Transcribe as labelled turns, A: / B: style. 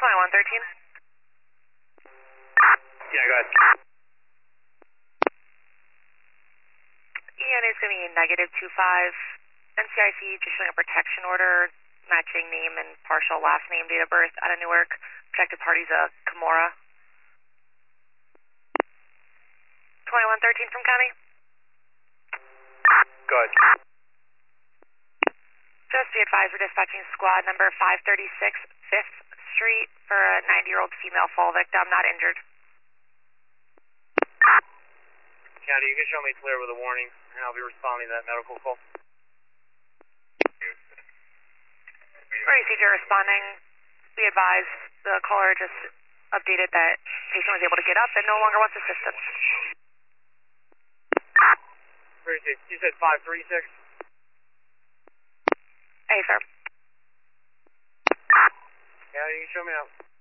A: 2113.
B: Yeah, go ahead.
A: EN is going to be negative 25. NCIC just showing a protection order matching name and partial last name, date of birth out of Newark. Protected party's Kimura. 2113 from County.
B: Go ahead.
A: Just be advised, we're dispatching squad number 536 5th Street for a 90-year-old female fall victim, not injured.
B: County, you can show me clear with a warning, and I'll be responding to that medical call.
A: Ready, CJ responding. Be advised, the caller just updated that patient was able to get up and no longer wants assistance.
B: You said 536?
A: Hey, sir.
B: Yeah, you can show me out.